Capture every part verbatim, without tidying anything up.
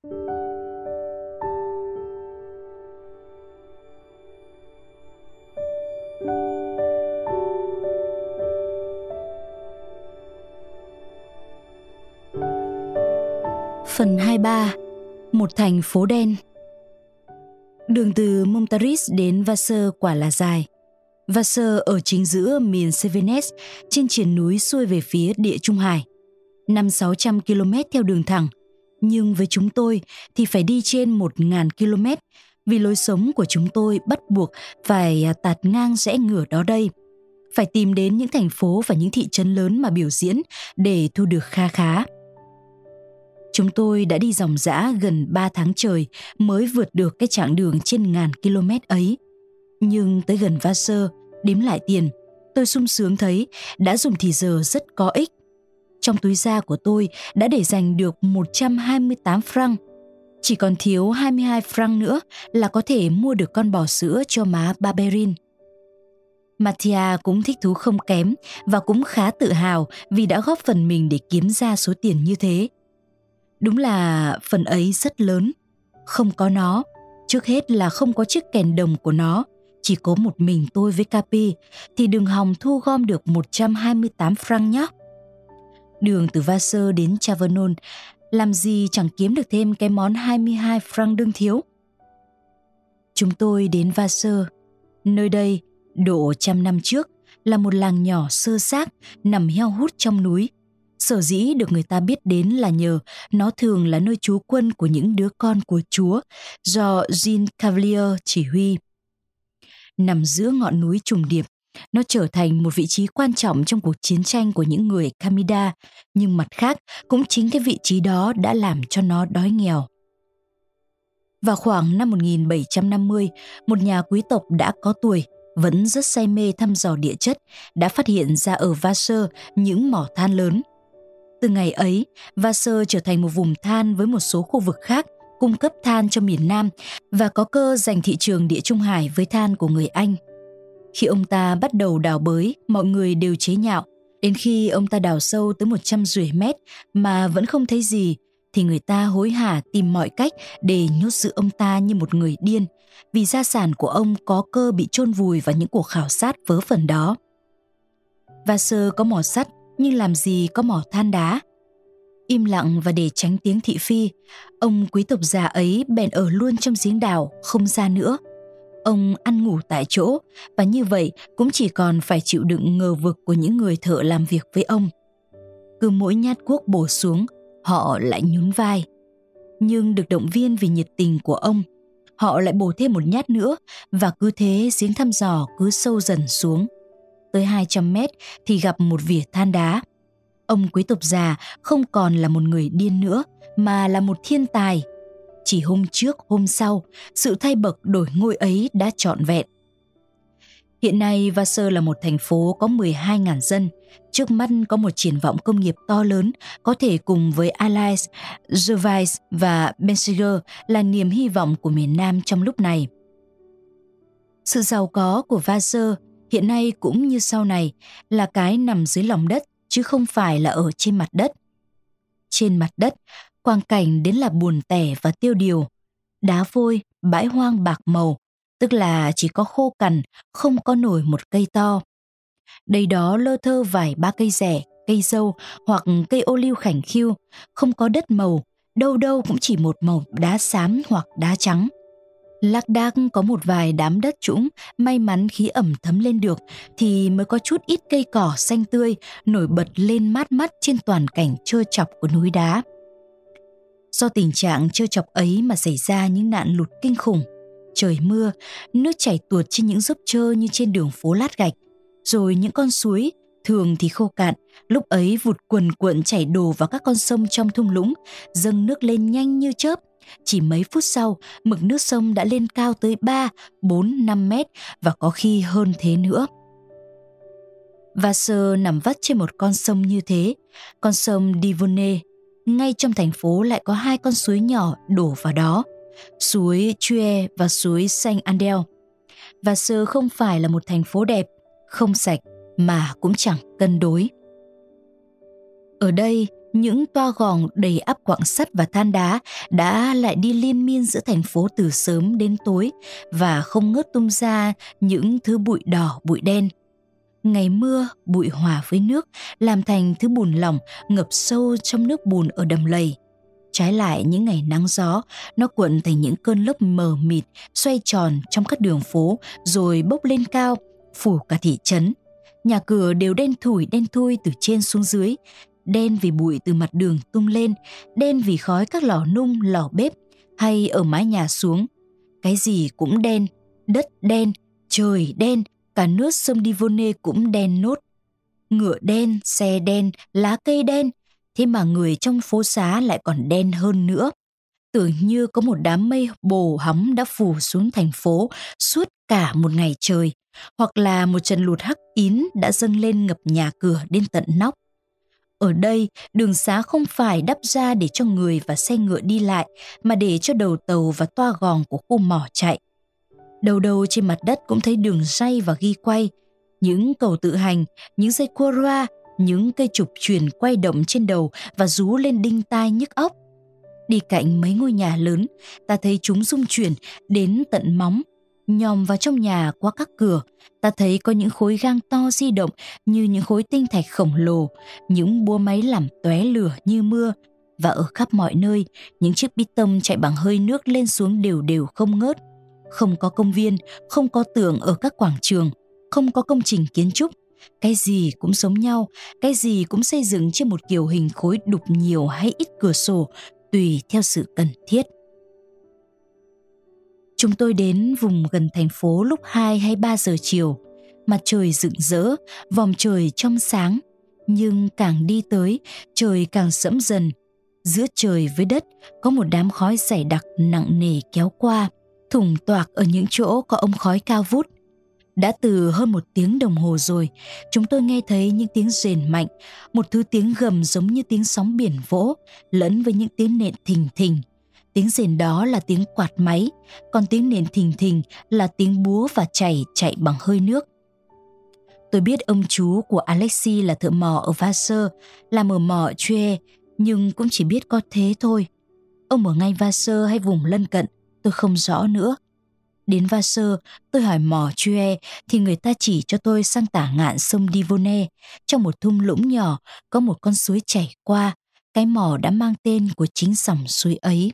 Phần hai mươi ba. Một thành phố đen. Đường từ Montaris đến Vasseur quả là dài. Vasseur ở chính giữa miền Cevennes, trên triền núi xuôi về phía Địa Trung Hải. Năm sáu trăm ki lô mét theo đường thẳng, nhưng với chúng tôi thì phải đi trên một nghìn ki lô mét, vì lối sống của chúng tôi bắt buộc phải tạt ngang rẽ ngửa đó đây. Phải tìm đến những thành phố và những thị trấn lớn mà biểu diễn để thu được kha khá. Chúng tôi đã đi dòng dã gần ba tháng trời mới vượt được cái chặng đường trên ngàn km ấy. Nhưng tới gần Vasseur, đếm lại tiền, tôi sung sướng thấy đã dùng thì giờ rất có ích. Trong túi da của tôi đã để dành được một trăm hai mươi tám franc. Chỉ còn thiếu hai mươi hai franc nữa là có thể mua được con bò sữa cho má Barberin. Mathia cũng thích thú không kém và cũng khá tự hào vì đã góp phần mình để kiếm ra số tiền như thế. Đúng là phần ấy rất lớn. Không có nó, trước hết là không có chiếc kèn đồng của nó, chỉ có một mình tôi với Capi, thì đừng hòng thu gom được một trăm hai mươi tám franc nhé. Đường từ Vasseur đến Chavernon làm gì chẳng kiếm được thêm cái món hai mươi hai franc đương thiếu. Chúng tôi đến Vasseur. Nơi đây, độ trăm năm trước, là một làng nhỏ xơ xác nằm heo hút trong núi. Sở dĩ được người ta biết đến là nhờ nó thường là nơi trú quân của những đứa con của Chúa do Jean Cavalier chỉ huy. Nằm giữa ngọn núi trùng điệp, nó trở thành một vị trí quan trọng trong cuộc chiến tranh của những người Camida, nhưng mặt khác cũng chính cái vị trí đó đã làm cho nó đói nghèo. Vào khoảng năm một nghìn bảy trăm năm mươi, một nhà quý tộc đã có tuổi, vẫn rất say mê thăm dò địa chất, đã phát hiện ra ở Vasseur những mỏ than lớn. Từ ngày ấy, Vasseur trở thành một vùng than với một số khu vực khác, cung cấp than cho miền Nam và có cơ giành thị trường Địa Trung Hải với than của người Anh. Khi ông ta bắt đầu đào bới, mọi người đều chế nhạo. Đến khi ông ta đào sâu tới một trăm rưỡi mét mà vẫn không thấy gì, thì người ta hối hả tìm mọi cách để nhốt giữ ông ta như một người điên, vì gia sản của ông có cơ bị chôn vùi vào những cuộc khảo sát vớ vẩn đó. Vasseur có mỏ sắt, nhưng làm gì có mỏ than đá. Im lặng và để tránh tiếng thị phi, ông quý tộc già ấy bèn ở luôn trong giếng đào, không ra nữa. Ông ăn ngủ tại chỗ, và như vậy cũng chỉ còn phải chịu đựng ngờ vực của những người thợ làm việc với ông. Cứ mỗi nhát cuốc bổ xuống, họ lại nhún vai. Nhưng được động viên vì nhiệt tình của ông, họ lại bổ thêm một nhát nữa, và cứ thế giếng thăm dò cứ sâu dần xuống. Tới hai trăm mét thì gặp một vỉa than đá. Ông quý tộc già không còn là một người điên nữa, mà là một thiên tài. Chỉ hôm trước hôm sau, sự thay bậc đổi ngôi ấy đã trọn vẹn. Hiện nay Vasseur là một thành phố có mười hai nghìn dân. Trước mắt có một triển vọng công nghiệp to lớn, có thể cùng với Alais, Gervais và Bensiger là niềm hy vọng của miền Nam trong lúc này. Sự giàu có của Vasseur hiện nay cũng như sau này là cái nằm dưới lòng đất, chứ không phải là ở trên mặt đất. Trên mặt đất, quang cảnh đến là buồn tẻ và tiêu điều. Đá vôi, bãi hoang bạc màu, tức là chỉ có khô cằn, không có nổi một cây to. Đây đó lơ thơ vài ba cây rẻ, cây dâu hoặc cây ô liu khảnh khiu, không có đất màu, đâu đâu cũng chỉ một màu đá xám hoặc đá trắng. Lác đác có một vài đám đất trũng, may mắn khí ẩm thấm lên được thì mới có chút ít cây cỏ xanh tươi nổi bật lên mát mắt trên toàn cảnh trơ chọc của núi đá. Do tình trạng trơ chọc ấy mà xảy ra những nạn lụt kinh khủng. Trời mưa, nước chảy tuột trên những dốc trơ như trên đường phố lát gạch, rồi những con suối thường thì khô cạn, lúc ấy vụt cuồn cuộn chảy đổ vào các con sông trong thung lũng, dâng nước lên nhanh như chớp. Chỉ mấy phút sau, mực nước sông đã lên cao tới ba, bốn, năm mét và có khi hơn thế nữa. Vasseur nằm vắt trên một con sông như thế, con sông Divonne. Ngay trong thành phố lại có hai con suối nhỏ đổ vào đó, suối Chue và suối Saint-Andel. Vasseur không phải là một thành phố đẹp, không sạch mà cũng chẳng cân đối. Ở đây, Những toa gòn đầy ắp quặng sắt và than đá đã lại đi liên miên giữa thành phố từ sớm đến tối và không ngớt tung ra những thứ bụi đỏ bụi đen. Ngày mưa, bụi hòa với nước làm thành thứ bùn lỏng ngập sâu trong nước bùn ở đầm lầy. Trái lại những ngày nắng gió, nó cuộn thành những cơn lốc mờ mịt xoay tròn trong các đường phố rồi bốc lên cao, phủ cả thị trấn. Nhà cửa đều đen thủi đen thui từ trên xuống dưới, đen vì bụi từ mặt đường tung lên, đen vì khói các lò nung, lò bếp hay ở mái nhà xuống. Cái gì cũng đen, đất đen, trời đen, cả nước sông Divonne cũng đen nốt. Ngựa đen, xe đen, lá cây đen, thế mà người trong phố xá lại còn đen hơn nữa. Tưởng như có một đám mây bồ hóng đã phủ xuống thành phố suốt cả một ngày trời, hoặc là một trận lụt hắc ín đã dâng lên ngập nhà cửa đến tận nóc. Ở đây, đường xá không phải đắp ra để cho người và xe ngựa đi lại, mà để cho đầu tàu và toa gòn của khu mỏ chạy. Đầu đầu trên mặt đất cũng thấy đường ray và ghi quay, những cầu tự hành, những dây cua roa, những cây trục chuyền quay động trên đầu và rú lên đinh tai nhức óc. Đi cạnh mấy ngôi nhà lớn, ta thấy chúng rung chuyển đến tận móng. Nhòm vào trong nhà qua các cửa, ta thấy có những khối gang to di động như những khối tinh thạch khổng lồ, những búa máy làm tóe lửa như mưa. Và ở khắp mọi nơi, những chiếc bít tông chạy bằng hơi nước lên xuống đều đều không ngớt. Không có công viên, không có tường ở các quảng trường, không có công trình kiến trúc. Cái gì cũng giống nhau, cái gì cũng xây dựng trên một kiểu hình khối đục nhiều hay ít cửa sổ, tùy theo sự cần thiết. Chúng tôi đến vùng gần thành phố lúc hai hay ba giờ chiều. Mặt trời rực rỡ, vòm trời trong sáng. Nhưng càng đi tới, trời càng sẫm dần. Giữa trời với đất có một đám khói dày đặc nặng nề kéo qua, thủng toạc ở những chỗ có ống khói cao vút. Đã từ hơn một tiếng đồng hồ rồi, chúng tôi nghe thấy những tiếng rền mạnh, một thứ tiếng gầm giống như tiếng sóng biển vỗ, lẫn với những tiếng nện thình thình. Tiếng rền đó là tiếng quạt máy, còn tiếng nện thình thình là tiếng búa và chảy chạy bằng hơi nước. Tôi biết ông chú của Alexei là thợ mỏ ở Vasseur, làm ở mỏ Chue, nhưng cũng chỉ biết có thế thôi. Ông ở ngay Vasseur hay vùng lân cận, tôi không rõ nữa. Đến Vasseur, tôi hỏi mỏ Chue thì người ta chỉ cho tôi sang tả ngạn sông Divonne. Trong một thung lũng nhỏ có một con suối chảy qua, cái mỏ đã mang tên của chính dòng suối ấy.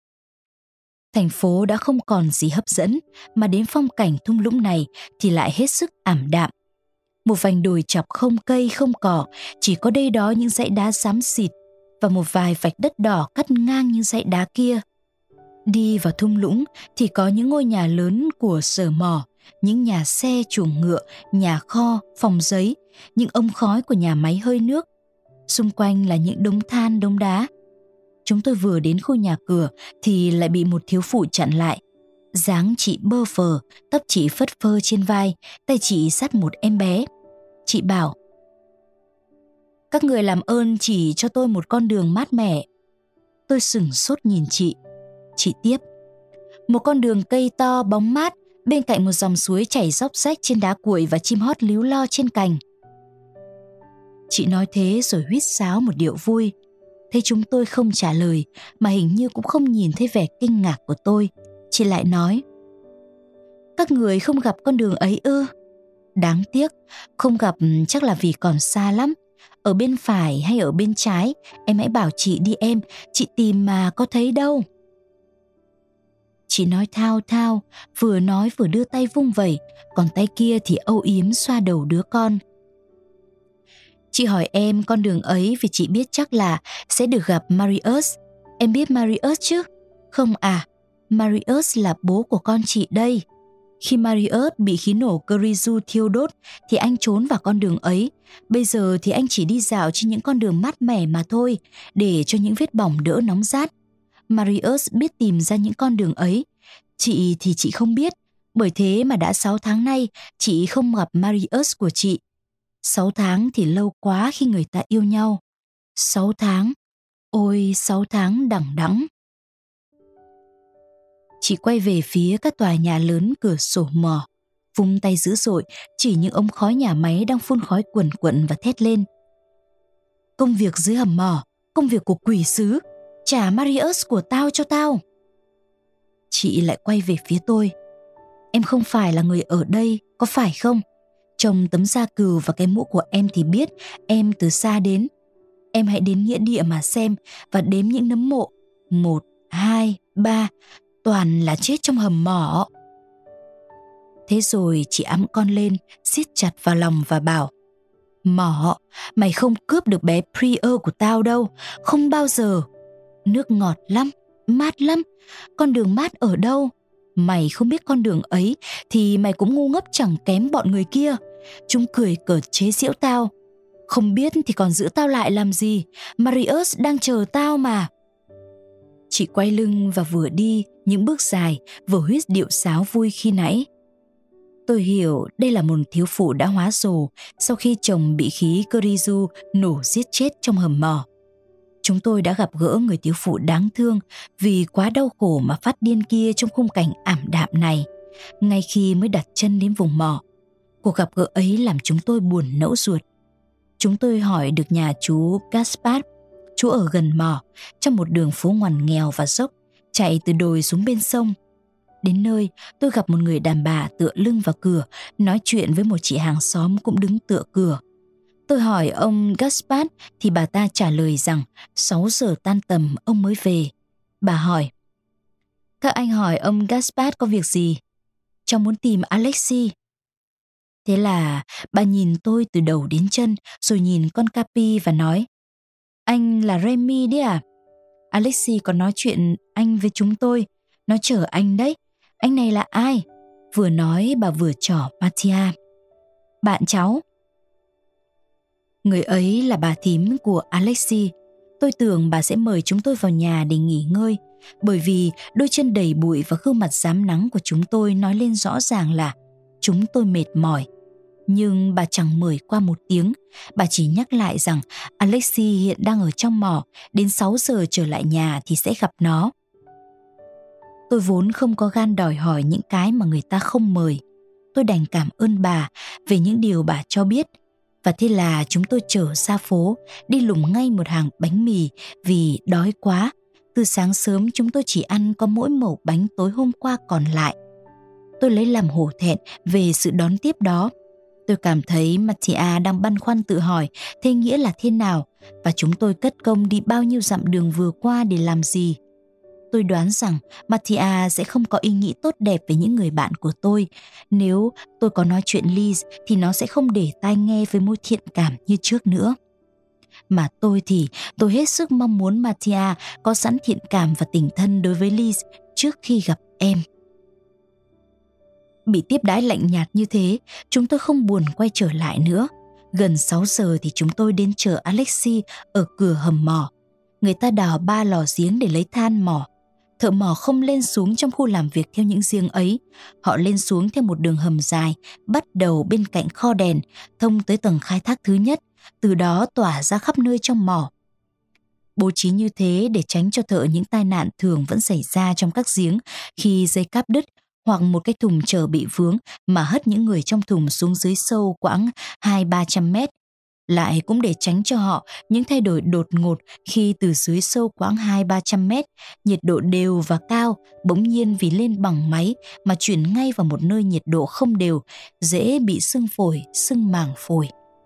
Thành phố đã không còn gì hấp dẫn, mà đến phong cảnh thung lũng này thì lại hết sức ảm đạm. Một vành đồi chọc không cây không cỏ, chỉ có đây đó những dãy đá xám xịt và một vài vạch đất đỏ cắt ngang những dãy đá kia. Đi vào thung lũng thì có những ngôi nhà lớn của sở mỏ, những nhà xe chuồng ngựa, nhà kho, phòng giấy, những ống khói của nhà máy hơi nước. Xung quanh là những đống than, đống đá. Chúng tôi vừa đến khu nhà cửa thì lại bị một thiếu phụ chặn lại. Dáng chị bơ phờ, tóc chị phất phơ trên vai, tay chị dắt một em bé. Chị bảo: "Các người làm ơn chỉ cho tôi một con đường mát mẻ." Tôi sửng sốt nhìn chị. Chị tiếp: "Một con đường cây to bóng mát, bên cạnh một dòng suối chảy róc rách trên đá cuội và chim hót líu lo trên cành." Chị nói thế rồi huýt sáo một điệu vui. Thấy chúng tôi không trả lời, mà hình như cũng không nhìn thấy vẻ kinh ngạc của tôi, chị lại nói: "Các người không gặp con đường ấy ư? Đáng tiếc, không gặp chắc là vì còn xa lắm. Ở bên phải hay ở bên trái, em hãy bảo chị đi em, chị tìm mà có thấy đâu." Chị nói thao thao, vừa nói vừa đưa tay vung vẩy, còn tay kia thì âu yếm xoa đầu đứa con. Chị hỏi em con đường ấy vì chị biết chắc là sẽ được gặp Marius. Em biết Marius chứ? Không à, Marius là bố của con chị đây. Khi Marius bị khí nổ Kirizu thiêu đốt thì anh trốn vào con đường ấy. Bây giờ thì anh chỉ đi dạo trên những con đường mát mẻ mà thôi, để cho những vết bỏng đỡ nóng rát. Marius biết tìm ra những con đường ấy. Chị thì chị không biết, bởi thế mà đã sáu tháng nay chị không gặp Marius của chị. Sáu tháng thì lâu quá khi người ta yêu nhau. Sáu tháng, ôi sáu tháng đằng đẵng. Chị quay về phía các tòa nhà lớn cửa sổ mỏ, vung tay dữ dội chỉ những ống khói nhà máy đang phun khói quần quận và thét lên: "Công việc dưới hầm mỏ, công việc của quỷ sứ, trả Marius của tao cho tao. Chị lại quay về phía tôi. Em không phải là người ở đây, có phải không? Trông tấm da cừu và cái mũ của em thì biết em từ xa đến. Em hãy đến nghĩa địa mà xem và đếm những nấm mộ. Một, hai, ba, toàn là chết trong hầm mỏ. Thế rồi chị ẵm con lên, siết chặt vào lòng và bảo: Mỏ, mày không cướp được bé Prieur của tao đâu, không bao giờ. Nước ngọt lắm, mát lắm, con đường mát ở đâu? Mày không biết con đường ấy thì mày cũng ngu ngốc chẳng kém bọn người kia. Chúng cười cợt chế giễu tao. Không biết thì còn giữ tao lại làm gì, Marius đang chờ tao mà. Chị quay lưng và vừa đi những bước dài, vừa huýt điệu sáo vui khi nãy. Tôi hiểu đây là một thiếu phụ đã hóa rồ sau khi chồng bị khí Kurizu nổ giết chết trong hầm mỏ. Chúng tôi đã gặp gỡ người thiếu phụ đáng thương vì quá đau khổ mà phát điên kia trong khung cảnh ảm đạm này, ngay khi mới đặt chân đến vùng mỏ. Cuộc gặp gỡ ấy làm chúng tôi buồn nẫu ruột. Chúng tôi hỏi được nhà chú Gaspard. Chú ở gần mỏ, trong một đường phố ngoằn nghèo và dốc, chạy từ đồi xuống bên sông. Đến nơi, tôi gặp một người đàn bà tựa lưng vào cửa, nói chuyện với một chị hàng xóm cũng đứng tựa cửa. Tôi hỏi ông Gaspard thì bà ta trả lời rằng sáu giờ tan tầm ông mới về. Bà hỏi: Các anh hỏi ông Gaspard có việc gì? Cháu muốn tìm Alexis. Thế là bà nhìn tôi từ đầu đến chân, rồi nhìn con Capi và nói: Anh là Remy đấy à? Alexis có nói chuyện anh với chúng tôi, nó chở anh đấy. Anh này là ai? Vừa nói bà vừa trỏ Mattia. Bạn cháu. Người ấy là bà thím của Alexis. Tôi tưởng bà sẽ mời chúng tôi vào nhà để nghỉ ngơi, bởi vì đôi chân đầy bụi và gương mặt rám nắng của chúng tôi nói lên rõ ràng là chúng tôi mệt mỏi. Nhưng bà chẳng mời qua một tiếng, bà chỉ nhắc lại rằng Alexis hiện đang ở trong mỏ, đến sáu giờ trở lại nhà thì sẽ gặp nó. Tôi vốn không có gan đòi hỏi những cái mà người ta không mời. Tôi đành cảm ơn bà về những điều bà cho biết. Và thế là chúng tôi trở ra phố, đi lùng ngay một hàng bánh mì vì đói quá. Từ sáng sớm chúng tôi chỉ ăn có mỗi mẩu bánh tối hôm qua còn lại. Tôi lấy làm hổ thẹn về sự đón tiếp đó. Tôi cảm thấy Mattia đang băn khoăn tự hỏi thế nghĩa là thế nào và chúng tôi cất công đi bao nhiêu dặm đường vừa qua để làm gì. Tôi đoán rằng Mattia sẽ không có ý nghĩ tốt đẹp về những người bạn của tôi. Nếu tôi có nói chuyện Liz thì nó sẽ không để tai nghe với mối thiện cảm như trước nữa. Mà tôi thì tôi hết sức mong muốn Mattia có sẵn thiện cảm và tình thân đối với Liz trước khi gặp em. Bị tiếp đãi lạnh nhạt như thế, chúng tôi không buồn quay trở lại nữa. Gần sáu giờ thì chúng tôi đến chờ Alexis ở cửa hầm mỏ. Người ta đào ba lò giếng để lấy than mỏ. Thợ mỏ không lên xuống trong khu làm việc theo những giếng ấy. Họ lên xuống theo một đường hầm dài, bắt đầu bên cạnh kho đèn, thông tới tầng khai thác thứ nhất, từ đó tỏa ra khắp nơi trong mỏ. Bố trí như thế để tránh cho thợ những tai nạn thường vẫn xảy ra trong các giếng khi dây cáp đứt hoặc một cái thùng chở bị vướng mà hất những người trong thùng xuống dưới sâu quãng hai ba trăm mét. Lại cũng để tránh cho họ những thay đổi đột ngột khi từ dưới sâu quãng hai ba trăm mét, nhiệt độ đều và cao, bỗng nhiên vì lên bằng máy mà chuyển ngay vào một nơi nhiệt độ không đều, dễ bị sưng phổi, sưng màng phổi.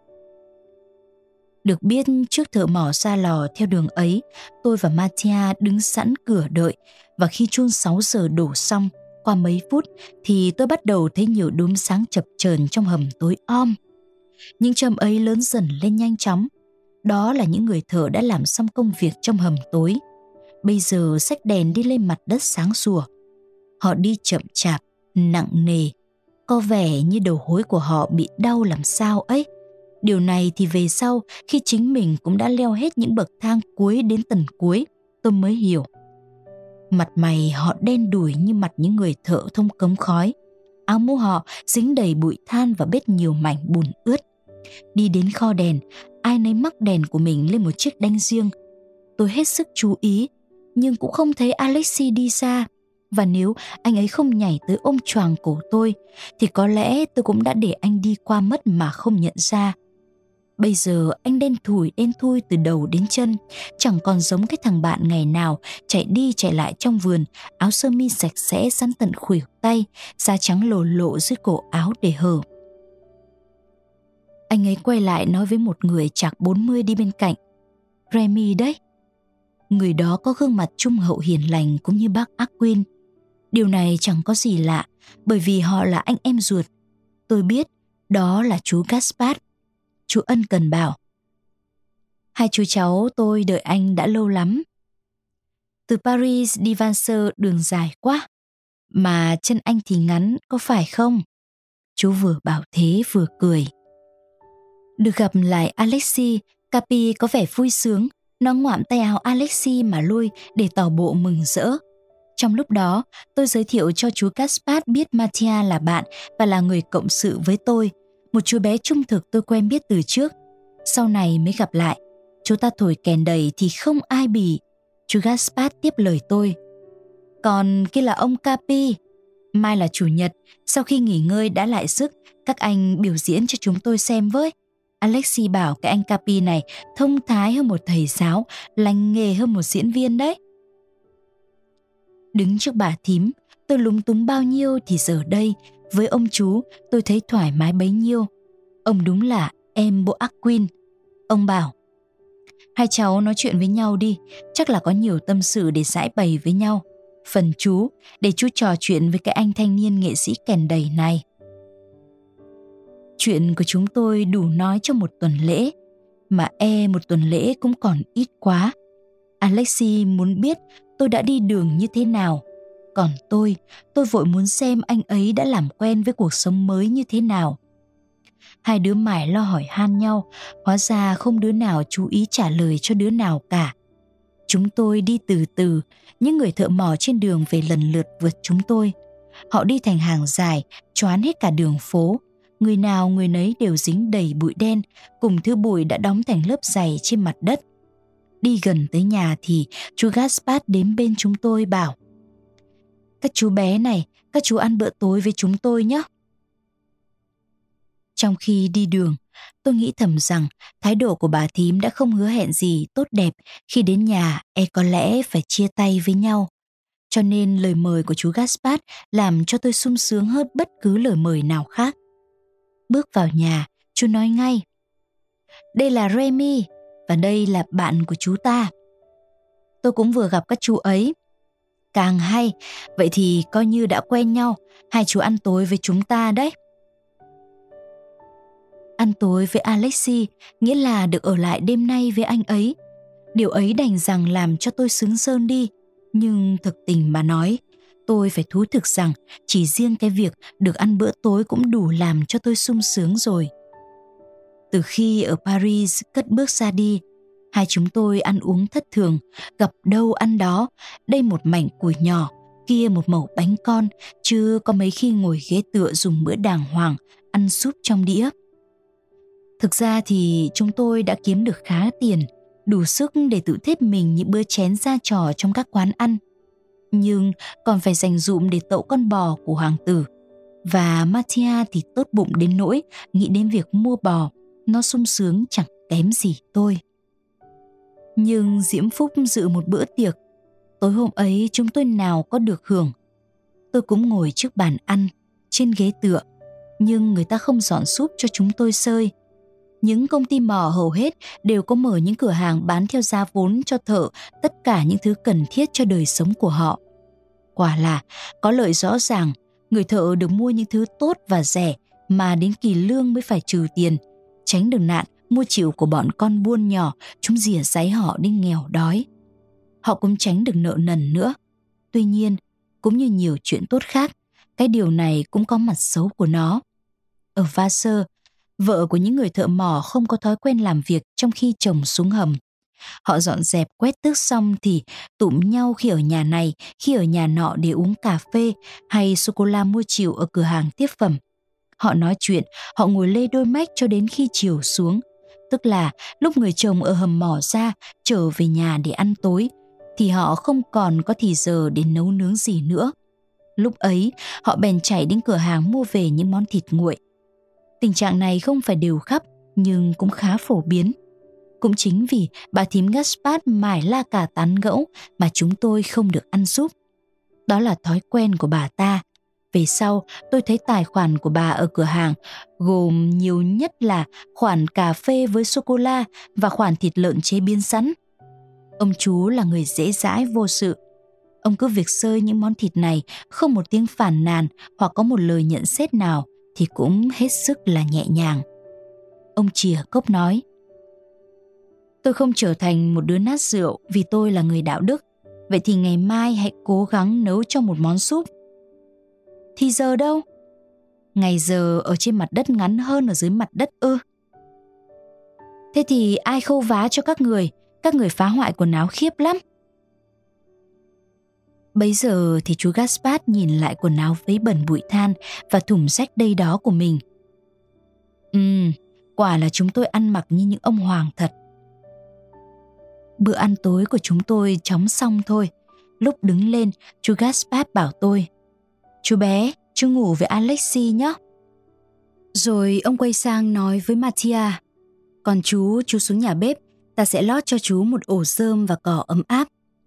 Được biết trước thợ mỏ ra lò theo đường ấy, tôi và Mattia đứng sẵn cửa đợi, và khi chuông sáu giờ đổ xong, qua mấy phút thì tôi bắt đầu thấy nhiều đốm sáng chập chờn trong hầm tối om. Những châm ấy lớn dần lên nhanh chóng. Đó là những người thợ đã làm xong công việc trong hầm tối. Bây giờ xách đèn đi lên mặt đất sáng sủa. Họ đi chậm chạp, nặng nề, có vẻ như đầu gối của họ bị đau làm sao ấy. Điều này thì về sau, khi chính mình cũng đã leo hết những bậc thang cuối đến tầng cuối, tôi mới hiểu. Mặt mày họ đen đủi như mặt những người thợ thông cống khói. Áo mũ họ dính đầy bụi than và bết nhiều mảnh bùn ướt. Đi đến kho đèn, ai nấy mắc đèn của mình lên một chiếc đèn riêng. Tôi hết sức chú ý, nhưng cũng không thấy Alexis đi xa. Và nếu anh ấy không nhảy tới ôm choàng cổ tôi, thì có lẽ tôi cũng đã để anh đi qua mất mà không nhận ra. Bây giờ anh đen thủi đen thui từ đầu đến chân, chẳng còn giống cái thằng bạn ngày nào chạy đi chạy lại trong vườn, áo sơ mi sạch sẽ sắn tận khuỷu tay, da trắng lồ lộ dưới cổ áo để hở. Anh ấy quay lại nói với một người chạc bốn mươi đi bên cạnh: Remy đấy. Người đó có gương mặt trung hậu hiền lành cũng như bác Arquin. Điều này chẳng có gì lạ, bởi vì họ là anh em ruột. Tôi biết đó là chú Gaspard. Chú ân cần bảo: Hai chú cháu tôi đợi anh đã lâu lắm. Từ Paris đi Vasseur đường dài quá, mà chân anh thì ngắn, có phải không? Chú vừa bảo thế vừa cười. Được gặp lại Alexis, Capi có vẻ vui sướng. Nó ngoạm tay áo Alexis mà lôi để tỏ bộ mừng rỡ. Trong lúc đó, tôi giới thiệu cho chú Gaspard biết Mattia là bạn và là người cộng sự với tôi, một chú bé trung thực tôi quen biết từ trước. Sau này mới gặp lại, chú ta thổi kèn đầy thì không ai bì. Chú Gaspard tiếp lời tôi: Còn kia là ông Capi. Mai là chủ nhật, sau khi nghỉ ngơi đã lại sức, các anh biểu diễn cho chúng tôi xem với. Alexis bảo cái anh Capi này thông thái hơn một thầy giáo, lành nghề hơn một diễn viên đấy. Đứng trước bà thím, tôi lúng túng bao nhiêu thì giờ đây, với ông chú, tôi thấy thoải mái bấy nhiêu. Ông đúng là em bộ Arquin. Ông bảo: Hai cháu nói chuyện với nhau đi, chắc là có nhiều tâm sự để giải bày với nhau. Phần chú, để chú trò chuyện với cái anh thanh niên nghệ sĩ kèn đầy này. Chuyện của chúng tôi đủ nói cho một tuần lễ, mà e một tuần lễ cũng còn ít quá. Alexis muốn biết tôi đã đi đường như thế nào. Còn tôi, tôi vội muốn xem anh ấy đã làm quen với cuộc sống mới như thế nào. Hai đứa mải lo hỏi han nhau, hóa ra không đứa nào chú ý trả lời cho đứa nào cả. Chúng tôi đi từ từ, những người thợ mỏ trên đường về lần lượt vượt chúng tôi. Họ đi thành hàng dài, choán hết cả đường phố. Người nào người nấy đều dính đầy bụi đen, cùng thứ bụi đã đóng thành lớp dày trên mặt đất. Đi gần tới nhà thì chú Gaspard đến bên chúng tôi bảo: Các chú bé này, các chú ăn bữa tối với chúng tôi nhé. Trong khi đi đường, tôi nghĩ thầm rằng thái độ của bà thím đã không hứa hẹn gì tốt đẹp. Khi đến nhà, e có lẽ phải chia tay với nhau. Cho nên lời mời của chú Gaspard làm cho tôi sung sướng hơn bất cứ lời mời nào khác. Bước vào nhà, chú nói ngay: Đây là Remy, và đây là bạn của chú ta. Tôi cũng vừa gặp các chú ấy. Càng hay, vậy thì coi như đã quen nhau. Hai chú ăn tối với chúng ta đấy. Ăn tối với Alexis nghĩa là được ở lại đêm nay với anh ấy. Điều ấy đành rằng làm cho tôi sướng sơn đi. Nhưng thực tình mà nói, tôi phải thú thực rằng chỉ riêng cái việc được ăn bữa tối cũng đủ làm cho tôi sung sướng rồi. Từ khi ở Paris cất bước ra đi, hai chúng tôi ăn uống thất thường, gặp đâu ăn đó, đây một mảnh củi nhỏ, kia một mẩu bánh con, chứ có mấy khi ngồi ghế tựa dùng bữa đàng hoàng, ăn súp trong đĩa. Thực ra thì chúng tôi đã kiếm được khá tiền, đủ sức để tự thết mình những bữa chén ra trò trong các quán ăn. Nhưng còn phải dành dụm để tậu con bò của hoàng tử. Và Mattia thì tốt bụng đến nỗi nghĩ đến việc mua bò, nó sung sướng chẳng kém gì tôi. Nhưng diễm phúc dự một bữa tiệc. Tối hôm ấy chúng tôi nào có được hưởng. Tôi cũng ngồi trước bàn ăn, trên ghế tựa, nhưng người ta không dọn súp cho chúng tôi xơi. Những công ty mỏ hầu hết đều có mở những cửa hàng bán theo giá vốn cho thợ tất cả những thứ cần thiết cho đời sống của họ. Quả là có lợi rõ ràng, người thợ được mua những thứ tốt và rẻ mà đến kỳ lương mới phải trừ tiền, tránh được nạn mua chịu của bọn con buôn nhỏ, chúng rỉa ráy họ đến nghèo đói. Họ cũng tránh được nợ nần nữa. Tuy nhiên, cũng như nhiều chuyện tốt khác, cái điều này cũng có mặt xấu của nó. Ở Vasseur, vợ của những người thợ mỏ không có thói quen làm việc trong khi chồng xuống hầm. Họ dọn dẹp quét tước xong thì tụm nhau khi ở nhà này, khi ở nhà nọ để uống cà phê hay sô-cô-la mua chịu ở cửa hàng tiếp phẩm. Họ nói chuyện, họ ngồi lê đôi mách cho đến khi chiều xuống. Tức là lúc người chồng ở hầm mỏ ra trở về nhà để ăn tối, thì họ không còn có thì giờ để nấu nướng gì nữa. Lúc ấy, họ bèn chạy đến cửa hàng mua về những món thịt nguội. Tình trạng này không phải đều khắp, nhưng cũng khá phổ biến. Cũng chính vì bà thím Gaspard mải la cà tán gẫu mà chúng tôi không được ăn súp. Đó là thói quen của bà ta. Về sau, tôi thấy tài khoản của bà ở cửa hàng gồm nhiều nhất là khoản cà phê với sô-cô-la và khoản thịt lợn chế biến sẵn. Ông chú là người dễ dãi vô sự. Ông cứ việc xơi những món thịt này, không một tiếng phàn nàn hoặc có một lời nhận xét nào thì cũng hết sức là nhẹ nhàng. Ông chìa cốc nói: "Tôi không trở thành một đứa nát rượu vì tôi là người đạo đức. Vậy thì ngày mai hãy cố gắng nấu cho một món súp." "Thì giờ đâu?" "Ngày giờ ở trên mặt đất ngắn hơn ở dưới mặt đất ư?" "Thế thì ai khâu vá cho các người? Các người phá hoại quần áo khiếp lắm." Bấy giờ thì chú Gaspard nhìn lại quần áo vấy bẩn bụi than và thùng rách đây đó của mình. Ừm, quả là chúng tôi ăn mặc như những ông hoàng thật. Bữa ăn tối của chúng tôi chóng xong thôi. Lúc đứng lên, chú Gaspard bảo tôi: "Chú bé, chú ngủ với Alexi nhé." Rồi ông quay sang nói với Mattia: "Còn chú, chú xuống nhà bếp, ta sẽ lót cho chú một ổ rơm và cỏ ấm áp."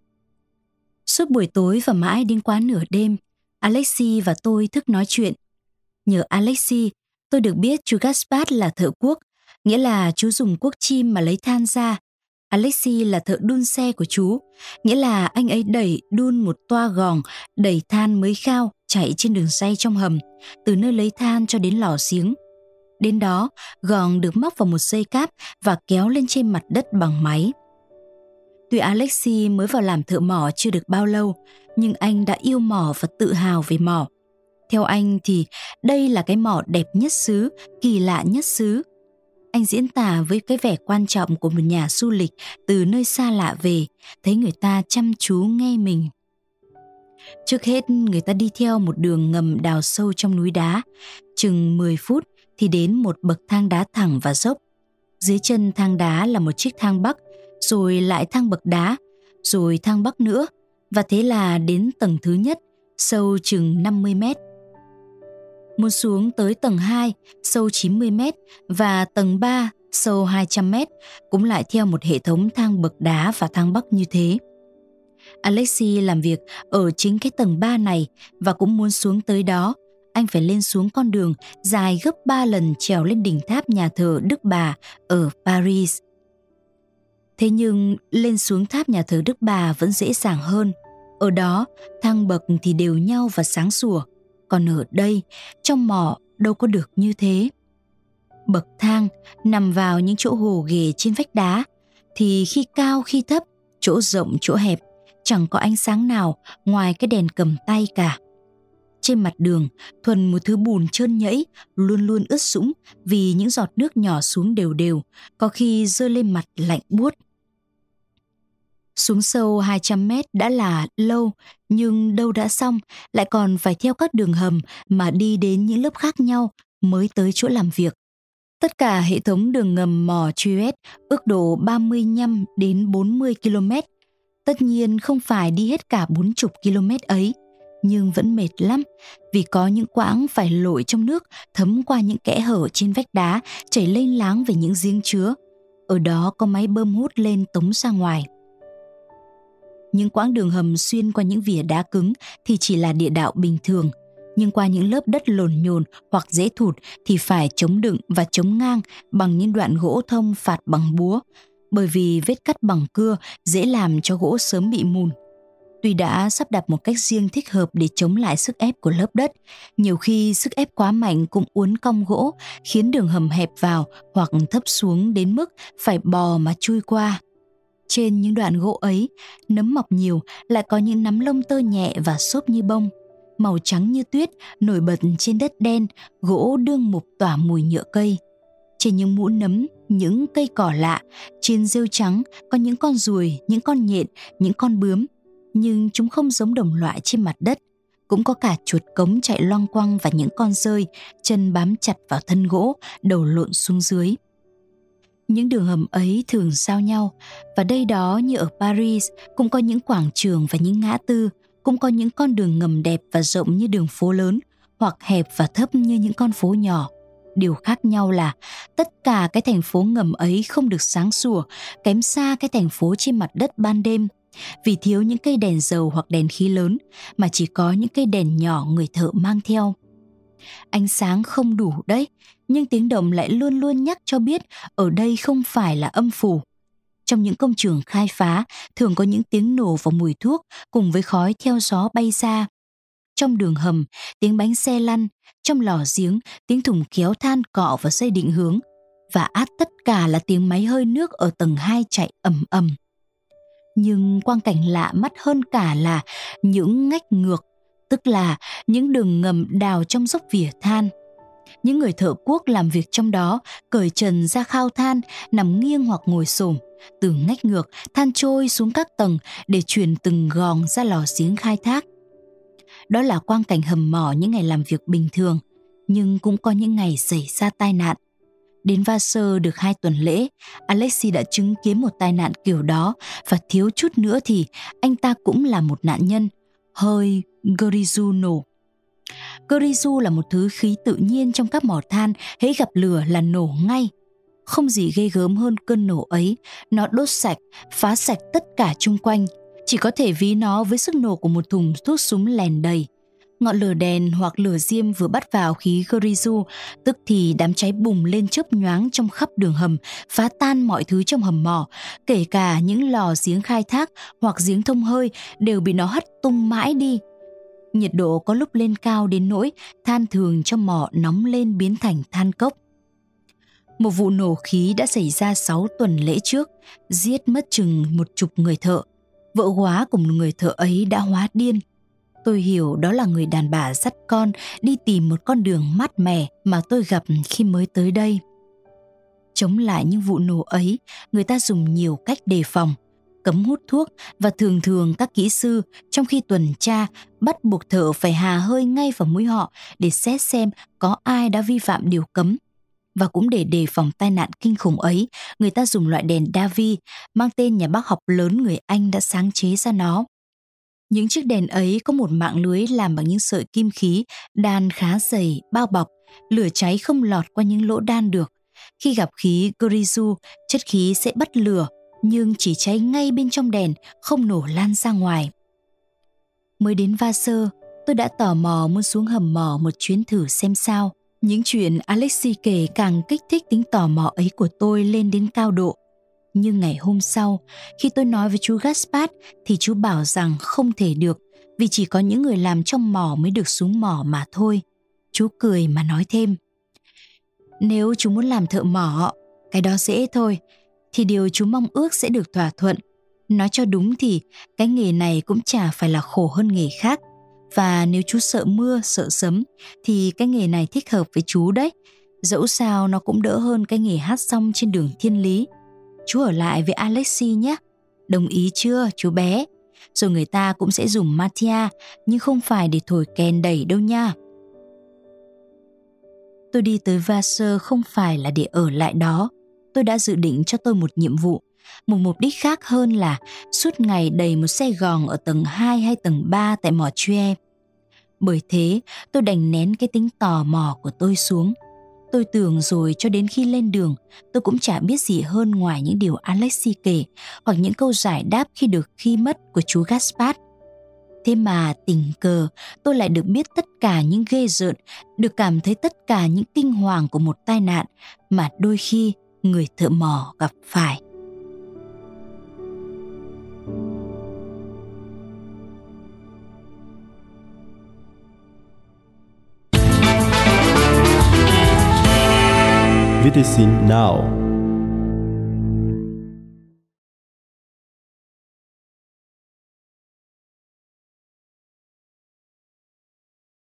Suốt buổi tối và mãi đến quá nửa đêm, Alexi và tôi thức nói chuyện. Nhờ Alexi, tôi được biết chú Gaspard là thợ cuốc, nghĩa là chú dùng cuốc chim mà lấy than ra. Alexi là thợ đun xe của chú, nghĩa là anh ấy đẩy đun một toa gòng đẩy than mới khao chạy trên đường ray trong hầm, từ nơi lấy than cho đến lò giếng. Đến đó, gòng được móc vào một dây cáp và kéo lên trên mặt đất bằng máy. Tuy Alexi mới vào làm thợ mỏ chưa được bao lâu, nhưng anh đã yêu mỏ và tự hào về mỏ. Theo anh thì đây là cái mỏ đẹp nhất xứ, kỳ lạ nhất xứ. Anh diễn tả với cái vẻ quan trọng của một nhà du lịch từ nơi xa lạ về, thấy người ta chăm chú nghe mình. Trước hết, người ta đi theo một đường ngầm đào sâu trong núi đá. Chừng mười phút thì đến một bậc thang đá thẳng và dốc. Dưới chân thang đá là một chiếc thang bắc, rồi lại thang bậc đá, rồi thang bắc nữa, và thế là đến tầng thứ nhất, sâu chừng năm mươi mét. Muốn xuống tới tầng hai, sâu chín mươi mét, và tầng ba, sâu hai trăm mét, cũng lại theo một hệ thống thang bậc đá và thang bắc như thế. Alexi làm việc ở chính cái tầng ba này và cũng muốn xuống tới đó. Anh phải lên xuống con đường dài gấp ba lần trèo lên đỉnh tháp nhà thờ Đức Bà ở Paris. Thế nhưng lên xuống tháp nhà thờ Đức Bà vẫn dễ dàng hơn. Ở đó, thang bậc thì đều nhau và sáng sủa. Còn ở đây, trong mỏ đâu có được như thế. Bậc thang nằm vào những chỗ gồ ghề trên vách đá, thì khi cao khi thấp, chỗ rộng chỗ hẹp, chẳng có ánh sáng nào ngoài cái đèn cầm tay cả. Trên mặt đường, thuần một thứ bùn trơn nhẫy, luôn luôn ướt sũng vì những giọt nước nhỏ xuống đều đều, có khi rơi lên mặt lạnh buốt. Xuống sâu hai trăm mét đã là lâu, nhưng đâu đã xong, lại còn phải theo các đường hầm mà đi đến những lớp khác nhau mới tới chỗ làm việc. Tất cả hệ thống đường ngầm mỏ Trieste ước độ ba mươi lăm đến bốn mươi ki lô mét. Tất nhiên không phải đi hết cả bốn mươi ki lô mét ấy, nhưng vẫn mệt lắm vì có những quãng phải lội trong nước thấm qua những kẽ hở trên vách đá chảy lênh láng về những giếng chứa. Ở đó có máy bơm hút lên tống ra ngoài. Những quãng đường hầm xuyên qua những vỉa đá cứng thì chỉ là địa đạo bình thường, nhưng qua những lớp đất lồn nhồn hoặc dễ thụt thì phải chống đựng và chống ngang bằng những đoạn gỗ thông phạt bằng búa, bởi vì vết cắt bằng cưa dễ làm cho gỗ sớm bị mùn. Tuy đã sắp đặt một cách riêng thích hợp để chống lại sức ép của lớp đất, nhiều khi sức ép quá mạnh cũng uốn cong gỗ, khiến đường hầm hẹp vào hoặc thấp xuống đến mức phải bò mà chui qua. Trên những đoạn gỗ ấy, nấm mọc nhiều, lại có những nắm lông tơ nhẹ và xốp như bông, màu trắng như tuyết, nổi bật trên đất đen, gỗ đương mục tỏa mùi nhựa cây. Trên những mũ nấm, những cây cỏ lạ, trên rêu trắng có những con ruồi, những con nhện, những con bướm, nhưng chúng không giống đồng loại trên mặt đất. Cũng có cả chuột cống chạy loang quăng và những con dơi, chân bám chặt vào thân gỗ, đầu lộn xuống dưới. Những đường hầm ấy thường giao nhau, và đây đó như ở Paris cũng có những quảng trường và những ngã tư, cũng có những con đường ngầm đẹp và rộng như đường phố lớn, hoặc hẹp và thấp như những con phố nhỏ. Điều khác nhau là tất cả cái thành phố ngầm ấy không được sáng sủa, kém xa cái thành phố trên mặt đất ban đêm, vì thiếu những cây đèn dầu hoặc đèn khí lớn, mà chỉ có những cây đèn nhỏ người thợ mang theo. Ánh sáng không đủ đấy, nhưng tiếng động lại luôn luôn nhắc cho biết ở đây không phải là âm phủ. Trong những công trường khai phá, thường có những tiếng nổ và mùi thuốc cùng với khói theo gió bay ra. Trong đường hầm, tiếng bánh xe lăn, trong lò giếng, tiếng thùng kéo than cọ vào dây định hướng, và át tất cả là tiếng máy hơi nước ở tầng hai chạy ầm ầm. Nhưng quang cảnh lạ mắt hơn cả là những ngách ngược, tức là những đường ngầm đào trong dốc vỉa than. Những người thợ cuốc làm việc trong đó cởi trần ra khao than, nằm nghiêng hoặc ngồi xổm. Từ ngách ngược, than trôi xuống các tầng để chuyển từng gòn ra lò giếng khai thác. Đó là quang cảnh hầm mỏ những ngày làm việc bình thường, nhưng cũng có những ngày xảy ra tai nạn. Đến Vassar được hai tuần lễ, Alexei đã chứng kiến một tai nạn kiểu đó, và thiếu chút nữa thì anh ta cũng là một nạn nhân. Hơi Gorizu nổ. Gorizu là một thứ khí tự nhiên trong các mỏ than, hễ gặp lửa là nổ ngay. Không gì ghê gớm hơn cơn nổ ấy, nó đốt sạch, phá sạch tất cả chung quanh. Chỉ có thể ví nó với sức nổ của một thùng thuốc súng lèn đầy. Ngọn lửa đèn hoặc lửa diêm vừa bắt vào khí Gorizu, tức thì đám cháy bùng lên chớp nhoáng trong khắp đường hầm, phá tan mọi thứ trong hầm mỏ, kể cả những lò giếng khai thác hoặc giếng thông hơi đều bị nó hất tung mãi đi. Nhiệt độ có lúc lên cao đến nỗi than thường trong mỏ nóng lên biến thành than cốc. Một vụ nổ khí đã xảy ra sáu tuần lễ trước, giết mất chừng một chục người thợ. Vợ góa của một người thợ ấy đã hóa điên. Tôi hiểu đó là người đàn bà dắt con đi tìm một con đường mát mẻ mà tôi gặp khi mới tới đây. Chống lại những vụ nổ ấy, người ta dùng nhiều cách đề phòng, cấm hút thuốc, và thường thường các kỹ sư trong khi tuần tra bắt buộc thợ phải hà hơi ngay vào mũi họ để xét xem có ai đã vi phạm điều cấm. Và cũng để đề phòng tai nạn kinh khủng ấy, người ta dùng loại đèn Davy mang tên nhà bác học lớn người Anh đã sáng chế ra nó. Những chiếc đèn ấy có một mạng lưới làm bằng những sợi kim khí đan khá dày, bao bọc, lửa cháy không lọt qua những lỗ đan được. Khi gặp khí Gorizu, chất khí sẽ bắt lửa, nhưng chỉ cháy ngay bên trong đèn, không nổ lan ra ngoài. Mới đến Vassar, tôi đã tò mò muốn xuống hầm mỏ một chuyến thử xem sao. Những chuyện Alexei kể càng kích thích tính tò mò ấy của tôi lên đến cao độ. Nhưng ngày hôm sau, khi tôi nói với chú Gaspard thì chú bảo rằng không thể được, vì chỉ có những người làm trong mỏ mới được xuống mỏ mà thôi. Chú cười mà nói thêm: nếu chú muốn làm thợ mỏ, cái đó dễ thôi, thì điều chú mong ước sẽ được thỏa thuận. Nói cho đúng thì cái nghề này cũng chả phải là khổ hơn nghề khác. Và nếu chú sợ mưa, sợ sấm thì cái nghề này thích hợp với chú đấy. Dẫu sao nó cũng đỡ hơn cái nghề hát song trên đường thiên lý. Chú ở lại với Alexei nhé. Đồng ý chưa chú bé? Rồi người ta cũng sẽ dùng Matia, nhưng không phải để thổi kèn đẩy đâu nha. Tôi đi tới Vassar không phải là để ở lại đó. Tôi đã dự định cho tôi một nhiệm vụ, một mục đích khác hơn là suốt ngày đầy một xe gòn ở tầng hai hay tầng ba tại mỏ Chuer. Bởi thế, tôi đành nén cái tính tò mò của tôi xuống. Tôi tưởng rồi cho đến khi lên đường, tôi cũng chả biết gì hơn ngoài những điều Alexei kể hoặc những câu giải đáp khi được khi mất của chú Gaspard. Thế mà tình cờ tôi lại được biết tất cả những ghê rợn, được cảm thấy tất cả những kinh hoàng của một tai nạn mà đôi khi người thợ mỏ gặp phải. vê tê xê Now.